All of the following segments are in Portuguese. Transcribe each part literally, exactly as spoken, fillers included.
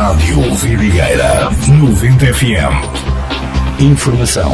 Rádio Vidigueira noventa F M. Informação.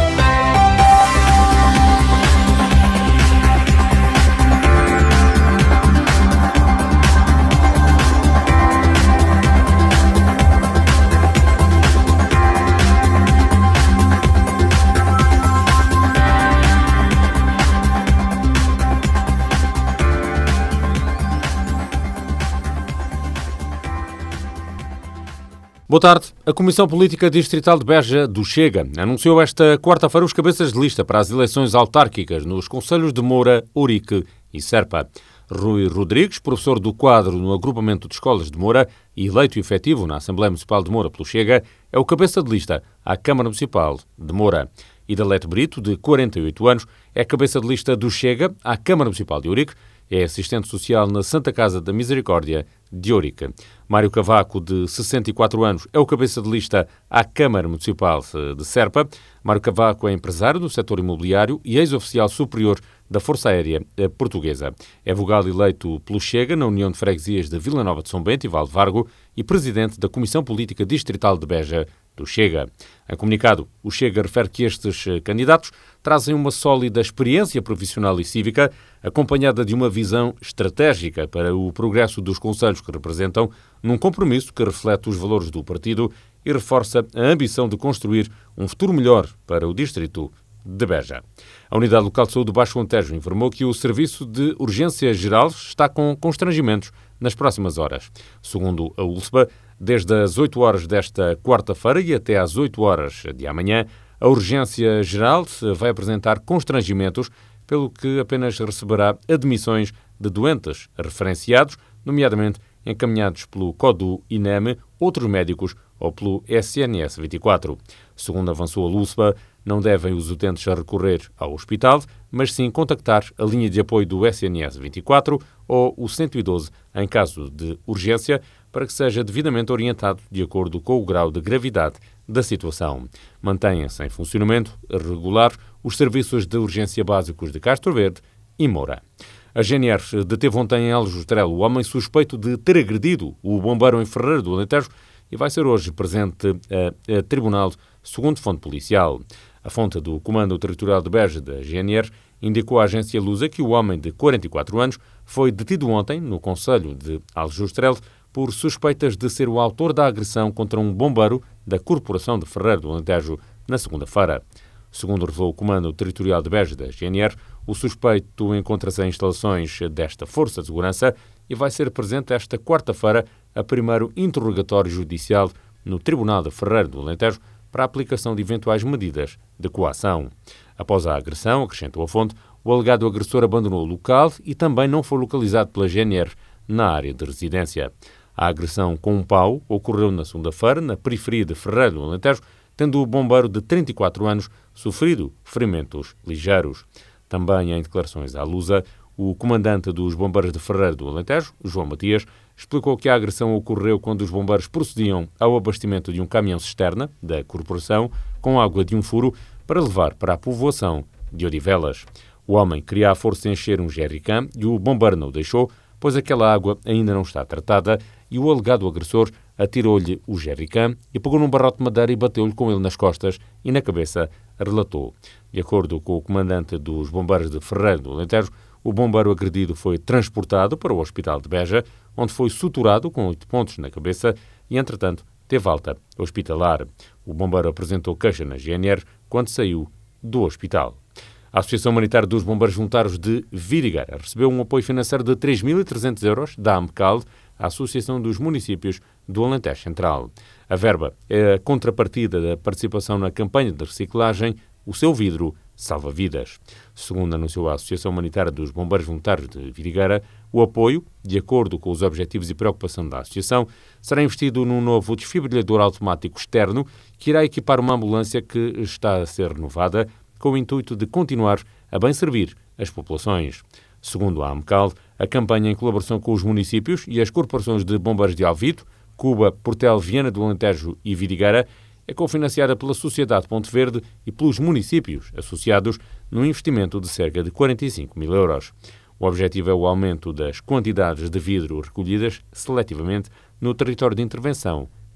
Boa tarde. A Comissão Política Distrital de Beja, do Chega, anunciou esta quarta-feira os cabeças de lista para as eleições autárquicas nos concelhos de Moura, Ourique e Serpa. Rui Rodrigues, professor do quadro no agrupamento de escolas de Moura e eleito efetivo na Assembleia Municipal de Moura pelo Chega, é o cabeça de lista à Câmara Municipal de Moura. Idalete Brito, de quarenta e oito anos, é cabeça de lista do Chega à Câmara Municipal de Ourique. É assistente social na Santa Casa da Misericórdia de Ourique. Mário Cavaco, de sessenta e quatro anos, é o cabeça de lista à Câmara Municipal de Serpa. Mário Cavaco é empresário do setor imobiliário e ex-oficial superior da Força Aérea Portuguesa. É vogal eleito pelo Chega na União de Freguesias de Vila Nova de São Bento e Valdevargo e presidente da Comissão Política Distrital de Beja, do Chega. Em comunicado, o Chega refere que estes candidatos trazem uma sólida experiência profissional e cívica, acompanhada de uma visão estratégica para o progresso dos concelhos que representam, num compromisso que reflete os valores do partido e reforça a ambição de construir um futuro melhor para o distrito de Beja. A Unidade Local de Saúde do Baixo Alentejo informou que o Serviço de Urgência Geral está com constrangimentos nas próximas horas. Segundo a U L S B A, desde as oito horas desta quarta-feira e até às oito horas de amanhã, a Urgência Geral vai apresentar constrangimentos, pelo que apenas receberá admissões de doentes referenciados, nomeadamente encaminhados pelo CODU I N E M, outros médicos ou pelo S N S vinte e quatro. Segundo avançou a L U S B A, não devem os utentes recorrer ao hospital, mas sim contactar a linha de apoio do S N S vinte e quatro ou o cento e doze em caso de urgência, para que seja devidamente orientado de acordo com o grau de gravidade da situação. Mantêm-se em funcionamento regular os serviços de urgência básicos de Castro Verde e Moura. A G N R deteve ontem em Aljustrel o homem suspeito de ter agredido o bombeiro em Ferreira do Alentejo e vai ser hoje presente a, a tribunal, segundo fonte policial. A fonte do Comando Territorial de Beja da G N R indicou à agência Lusa que o homem de quarenta e quatro anos foi detido ontem no concelho de Aljustrel por suspeitas de ser o autor da agressão contra um bombeiro da Corporação de Ferreira do Alentejo na segunda-feira. Segundo revelou o Comando Territorial de Beja da G N R, o suspeito encontra-se em instalações desta Força de Segurança e vai ser presente esta quarta-feira a primeiro interrogatório judicial no Tribunal de Ferreira do Alentejo para a aplicação de eventuais medidas de coação. Após a agressão, acrescentou a fonte, o alegado agressor abandonou o local e também não foi localizado pela G N R na área de residência. A agressão com um pau ocorreu na segunda-feira, na periferia de Ferreira do Alentejo, tendo o bombeiro de trinta e quatro anos sofrido ferimentos ligeiros. Também em declarações à Lusa, o comandante dos bombeiros de Ferreira do Alentejo, João Matias, explicou que a agressão ocorreu quando os bombeiros procediam ao abastecimento de um caminhão-cisterna da corporação com água de um furo para levar para a povoação de Odivelas. O homem queria à força encher um jerrycan e o bombeiro não o deixou, pois aquela água ainda não está tratada e o alegado agressor atirou-lhe o jerrycan e pegou num barrote de madeira e bateu-lhe com ele nas costas e na cabeça, relatou. De acordo com o comandante dos bombeiros de Ferreira do Alentejo, o bombeiro agredido foi transportado para o Hospital de Beja, onde foi suturado com oito pontos na cabeça e, entretanto, teve alta hospitalar. O bombeiro apresentou queixa na G N R quando saiu do hospital. A Associação Humanitária dos Bombeiros Voluntários de Vidigueira recebeu um apoio financeiro de três mil e trezentos euros da AMCAL, a Associação dos Municípios do Alentejo Central. A verba é a contrapartida da participação na campanha de reciclagem O Seu Vidro Salva Vidas. Segundo anunciou a Associação Humanitária dos Bombeiros Voluntários de Vidigueira, o apoio, de acordo com os objetivos e preocupação da Associação, será investido num novo desfibrilhador automático externo que irá equipar uma ambulância que está a ser renovada com o intuito de continuar a bem servir as populações. Segundo a AMCAL, a campanha, em colaboração com os municípios e as corporações de bombeiros de Alvito, Cuba, Portel, Viana do Alentejo e Vidigueira, é cofinanciada pela Sociedade Ponte Verde e pelos municípios associados num investimento de cerca de quarenta e cinco mil euros. O objetivo é o aumento das quantidades de vidro recolhidas seletivamente no território de intervenção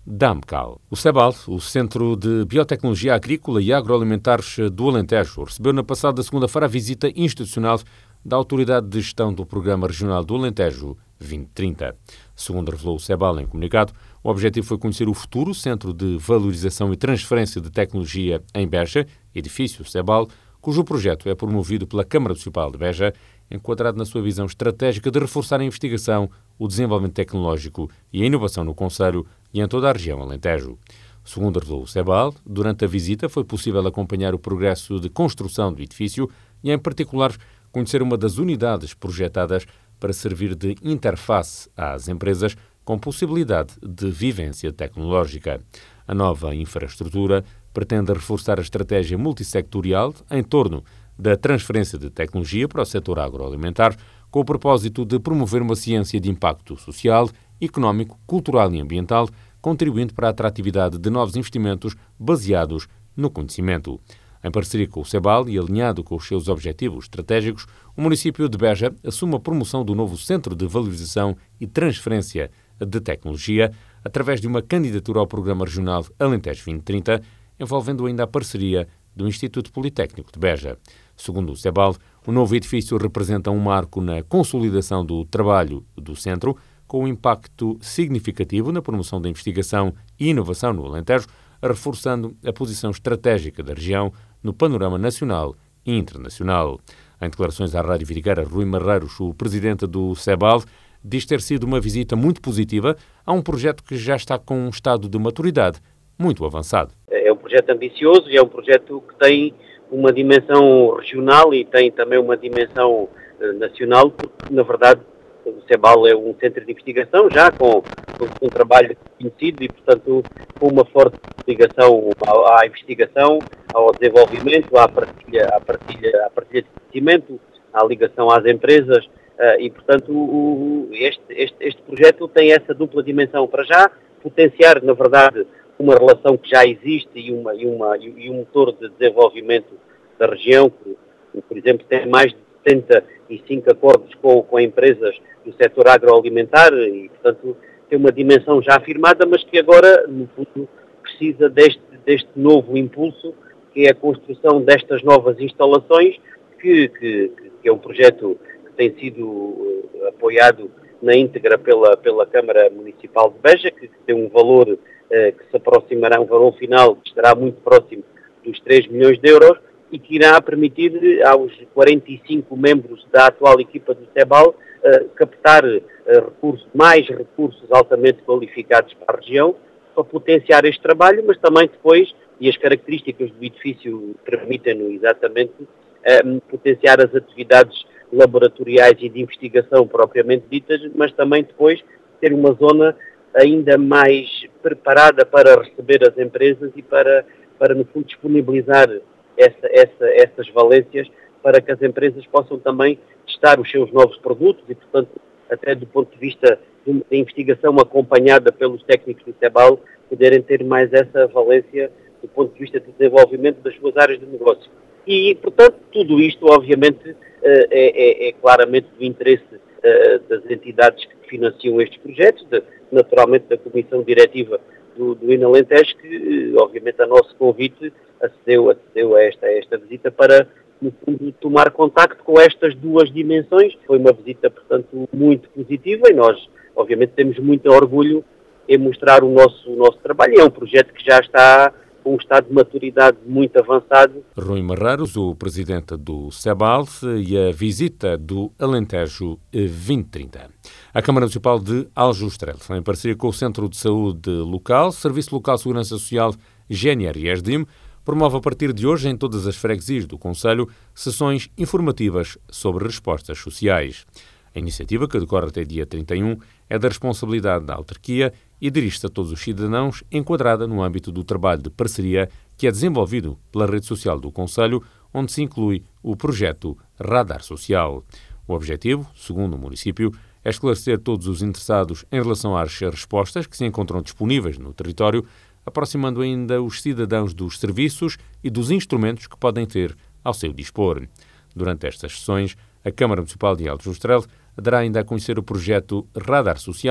Damcal. O CEBAL, o Centro de Biotecnologia Agrícola e Agroalimentares do Alentejo, recebeu na passada segunda-feira a visita institucional da Autoridade de Gestão do Programa Regional do Alentejo vinte trinta. Segundo revelou o CEBAL em comunicado, o objetivo foi conhecer o futuro Centro de Valorização e Transferência de Tecnologia em Beja, edifício CEBAL, cujo projeto é promovido pela Câmara Municipal de Beja, enquadrado na sua visão estratégica de reforçar a investigação, o desenvolvimento tecnológico e a inovação no concelho e em toda a região Alentejo. Segundo revelou o CEBAL, durante a visita foi possível acompanhar o progresso de construção do edifício e, em particular, conhecer uma das unidades projetadas para servir de interface às empresas com possibilidade de vivência tecnológica. A nova infraestrutura pretende reforçar a estratégia multissectorial em torno da transferência de tecnologia para o setor agroalimentar, com o propósito de promover uma ciência de impacto social, económico, cultural e ambiental, contribuindo para a atratividade de novos investimentos baseados no conhecimento. Em parceria com o CEBAL e alinhado com os seus objetivos estratégicos, o município de Beja assume a promoção do novo Centro de Valorização e Transferência de Tecnologia através de uma candidatura ao Programa Regional Alentejo vinte trinta, envolvendo ainda a parceria do Instituto Politécnico de Beja. Segundo o CEBAL, o novo edifício representa um marco na consolidação do trabalho do centro, com um impacto significativo na promoção da investigação e inovação no Alentejo, reforçando a posição estratégica da região no panorama nacional e internacional. Em declarações à Rádio Vidigueira, Rui Marreiros, o presidente do CEBAL, diz ter sido uma visita muito positiva a um projeto que já está com um estado de maturidade muito avançado. É um projeto ambicioso e é um projeto que tem uma dimensão regional e tem também uma dimensão uh, nacional, porque, na verdade, o CEBAL é um centro de investigação já com, com um trabalho conhecido e, portanto, com uma forte ligação à, à investigação, ao desenvolvimento, à partilha, à partilha, à partilha de conhecimento, à ligação às empresas uh, e, portanto, o, este, este, este projeto tem essa dupla dimensão para já, potenciar, na verdade, uma relação que já existe e, uma, e, uma, e um motor de desenvolvimento da região, que, por exemplo, tem mais de setenta e cinco acordos com, com empresas do setor agroalimentar e, portanto, tem uma dimensão já afirmada, mas que agora, no fundo, precisa deste, deste novo impulso, que é a construção destas novas instalações, que, que, que é um projeto que tem sido uh, apoiado na íntegra pela, pela Câmara Municipal de Beja, que tem um valor uh, que se aproximará, um valor final que estará muito próximo dos três milhões de euros, e que irá permitir aos quarenta e cinco membros da atual equipa do CEBAL uh, captar uh, recursos, mais recursos altamente qualificados para a região, para potenciar este trabalho, mas também depois, e as características do edifício permitem-no exatamente, uh, potenciar as atividades laboratoriais e de investigação propriamente ditas, mas também depois ter uma zona ainda mais preparada para receber as empresas e para, para no fundo, disponibilizar Essa, essa, essas valências para que as empresas possam também testar os seus novos produtos e, portanto, até do ponto de vista de, de investigação acompanhada pelos técnicos do CEBAL, poderem ter mais essa valência do ponto de vista de desenvolvimento das suas áreas de negócio. E, portanto, tudo isto, obviamente, é, é, é claramente do interesse das entidades que financiam estes projetos, de, naturalmente da Comissão Diretiva do, do I N Alentejo, que, obviamente, a nosso convite acedeu, acedeu a, esta, a esta visita para, no fundo, tomar contacto com estas duas dimensões. Foi uma visita, portanto, muito positiva e nós, obviamente, temos muito orgulho em mostrar o nosso, o nosso trabalho. É um projeto que já está com um estado de maturidade muito avançado. Rui Marreiros, o presidente do CEBAL, e a visita do Alentejo vinte trinta. A Câmara Municipal de Aljustrel, em parceria com o Centro de Saúde Local, Serviço Local de Segurança Social, G N R e ESDIM, promove a partir de hoje em todas as freguesias do concelho sessões informativas sobre respostas sociais. A iniciativa, que decorre até dia trinta e um, é da responsabilidade da autarquia e dirige-se a todos os cidadãos, enquadrada no âmbito do trabalho de parceria que é desenvolvido pela rede social do concelho, onde se inclui o projeto Radar Social. O objetivo, segundo o município, é esclarecer todos os interessados em relação às respostas que se encontram disponíveis no território, aproximando ainda os cidadãos dos serviços e dos instrumentos que podem ter ao seu dispor. Durante estas sessões, a Câmara Municipal de Aljustrel dará ainda a conhecer o projeto Radar Social,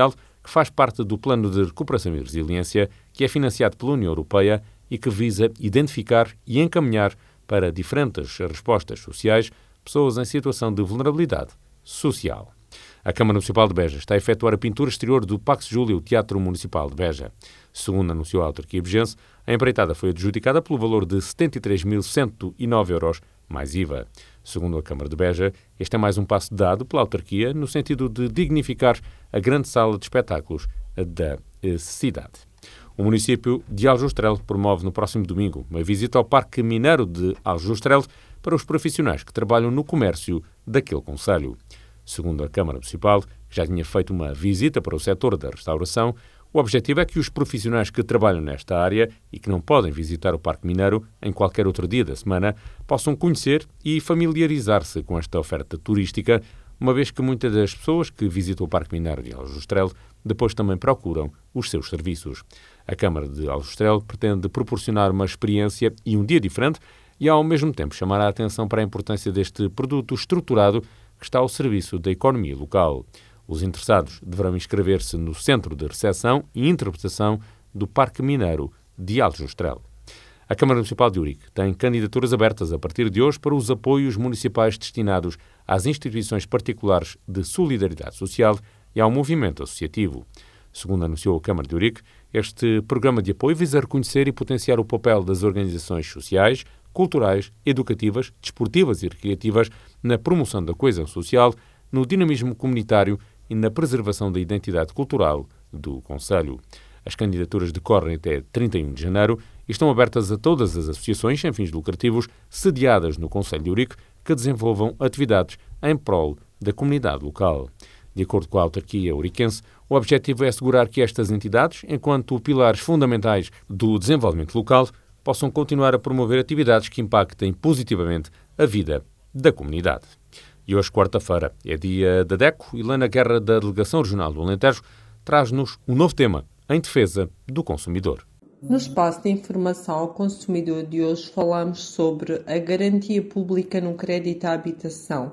que faz parte do Plano de Recuperação e Resiliência, que é financiado pela União Europeia e que visa identificar e encaminhar para diferentes respostas sociais pessoas em situação de vulnerabilidade social. A Câmara Municipal de Beja está a efetuar a pintura exterior do Pax Júlio Teatro Municipal de Beja. Segundo anunciou a autarquia bejense, a empreitada foi adjudicada pelo valor de setenta e três mil cento e nove euros, mais I V A. Segundo a Câmara de Beja, este é mais um passo dado pela autarquia no sentido de dignificar a grande sala de espetáculos da cidade. O município de Aljustrel promove no próximo domingo uma visita ao Parque Mineiro de Aljustrel para os profissionais que trabalham no comércio daquele concelho. Segundo a Câmara Municipal, que já tinha feito uma visita para o setor da restauração, o objetivo é que os profissionais que trabalham nesta área e que não podem visitar o Parque Mineiro em qualquer outro dia da semana possam conhecer e familiarizar-se com esta oferta turística, uma vez que muitas das pessoas que visitam o Parque Mineiro de Aljustrel depois também procuram os seus serviços. A Câmara de Aljustrel pretende proporcionar uma experiência e um dia diferente e, ao mesmo tempo, chamar a atenção para a importância deste produto estruturado que está ao serviço da economia local. Os interessados deverão inscrever-se no Centro de Recepção e Interpretação do Parque Mineiro de Aljustrel. A Câmara Municipal de Ourique tem candidaturas abertas a partir de hoje para os apoios municipais destinados às instituições particulares de solidariedade social e ao movimento associativo. Segundo anunciou a Câmara de Ourique, este programa de apoio visa reconhecer e potenciar o papel das organizações sociais, culturais, educativas, desportivas e recreativas na promoção da coesão social, no dinamismo comunitário e na preservação da identidade cultural do concelho. As candidaturas decorrem até trinta e um de janeiro e estão abertas a todas as associações sem fins lucrativos sediadas no concelho de Ourique que desenvolvam atividades em prol da comunidade local. De acordo com a autarquia ouriquense, o objetivo é assegurar que estas entidades, enquanto pilares fundamentais do desenvolvimento local, possam continuar a promover atividades que impactem positivamente a vida da comunidade. E hoje, quarta-feira, é dia da DECO e Helena Guerra, da Delegação Regional do Alentejo, traz-nos um novo tema em defesa do consumidor. No espaço de informação ao consumidor de hoje falamos sobre a garantia pública no crédito à habitação.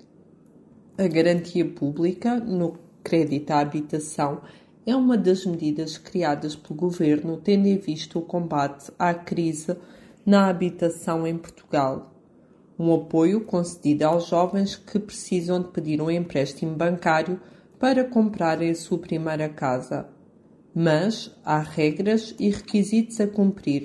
A garantia pública no crédito à habitação é uma das medidas criadas pelo Governo tendo em vista o combate à crise na habitação em Portugal. Um apoio concedido aos jovens que precisam de pedir um empréstimo bancário para comprarem a sua primeira casa. Mas há regras e requisitos a cumprir.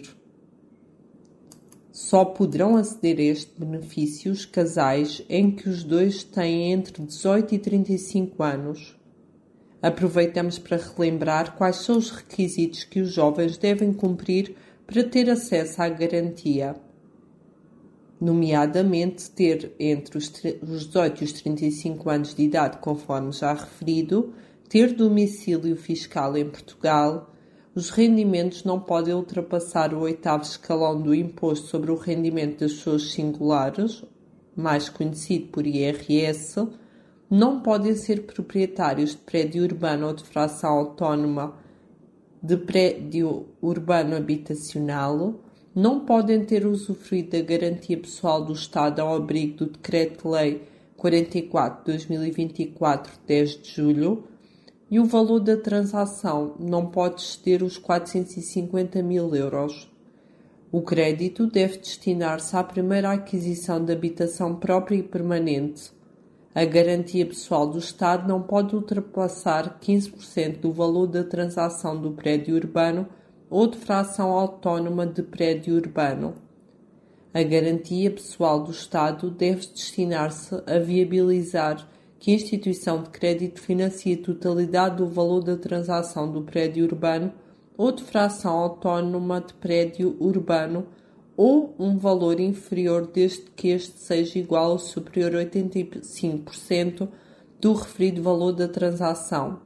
Só poderão aceder a este benefício os casais em que os dois têm entre dezoito e trinta e cinco anos. Aproveitamos para relembrar quais são os requisitos que os jovens devem cumprir para ter acesso à garantia. Nomeadamente, ter entre os dezoito e os trinta e cinco anos de idade, conforme já referido, ter domicílio fiscal em Portugal, os rendimentos não podem ultrapassar o oitavo escalão do Imposto sobre o Rendimento das Pessoas Singulares, mais conhecido por I R S, não podem ser proprietários de prédio urbano ou de fração autónoma de prédio urbano habitacional, não podem ter usufruído da garantia pessoal do Estado ao abrigo do Decreto-Lei quarenta e quatro de dois mil e vinte e quatro, dez de julho, e o valor da transação não pode exceder os quatrocentos e cinquenta mil euros. O crédito deve destinar-se à primeira aquisição de habitação própria e permanente. A garantia pessoal do Estado não pode ultrapassar quinze por cento do valor da transação do prédio urbano ou de fração autónoma de prédio urbano. A garantia pessoal do Estado deve destinar-se a viabilizar que a instituição de crédito financie a totalidade do valor da transação do prédio urbano ou de fração autónoma de prédio urbano ou um valor inferior desde que este seja igual ou superior a oitenta e cinco por cento do referido valor da transação.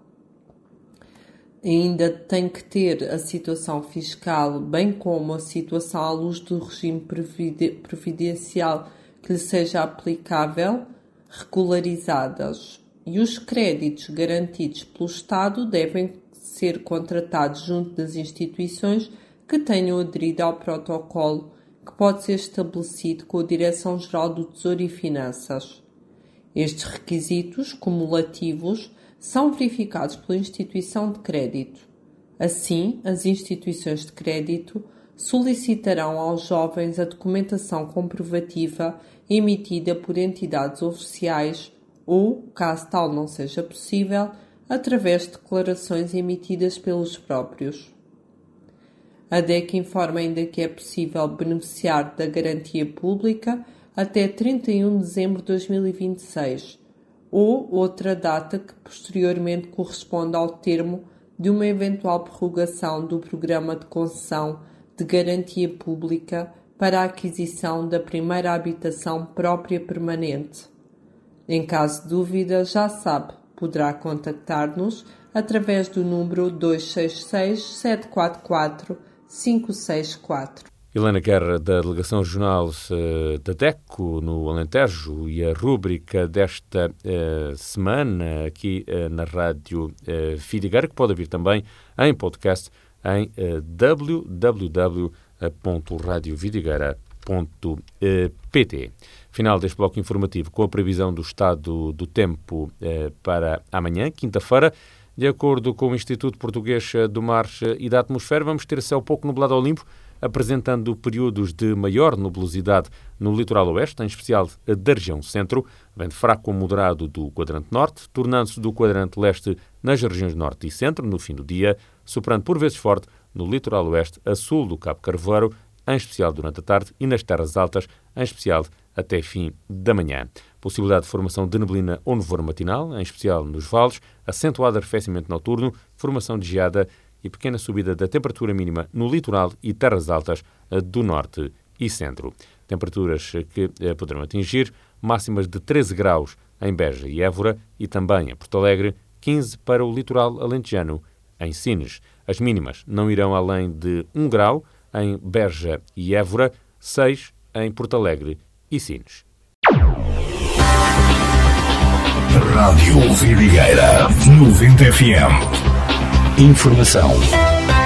Ainda tem que ter a situação fiscal, bem como a situação à luz do regime previdencial que lhe seja aplicável, regularizadas. E os créditos garantidos pelo Estado devem ser contratados junto das instituições que tenham aderido ao protocolo, que pode ser estabelecido com a Direção-Geral do Tesouro e Finanças. Estes requisitos cumulativos são verificados pela instituição de crédito. Assim, as instituições de crédito solicitarão aos jovens a documentação comprovativa emitida por entidades oficiais ou, caso tal não seja possível, através de declarações emitidas pelos próprios. A D E C informa ainda que é possível beneficiar da garantia pública até trinta e um de dezembro de dois mil e vinte e seis, ou outra data que posteriormente corresponde ao termo de uma eventual prorrogação do programa de concessão de garantia pública para a aquisição da primeira habitação própria permanente. Em caso de dúvida, já sabe, poderá contactar-nos através do número dois seis seis, sete quatro quatro, cinco seis quatro. Helena Guerra, da Delegação Regional uh, da D E C O no Alentejo, e a rúbrica desta uh, semana aqui uh, na Rádio uh, Vidigueira, que pode ouvir também em podcast em uh, w w w ponto radio vidigueira ponto p t. Final deste bloco informativo com a previsão do estado do tempo uh, para amanhã, quinta-feira. De acordo com o Instituto Português do Mar e da Atmosfera, vamos ter céu pouco nublado ao limpo, apresentando períodos de maior nubosidade no litoral oeste, em especial da região centro, vento fraco ou moderado do quadrante norte, tornando-se do quadrante leste nas regiões norte e centro, no fim do dia, soprando por vezes forte no litoral oeste a sul do Cabo Carvoeiro, em especial durante a tarde, e nas terras altas, em especial até fim da manhã. Possibilidade de formação de neblina ou nevoeiro matinal, em especial nos vales, acentuado arrefecimento noturno, formação de geada e pequena subida da temperatura mínima no litoral e terras altas do norte e centro. Temperaturas que poderão atingir máximas de treze graus em Beja e Évora e também em Porto Alegre, quinze para o litoral alentejano em Sines. As mínimas não irão além de um grau em Beja e Évora, seis em Porto Alegre e Sines. Rádio Vidigueira noventa F M. Informação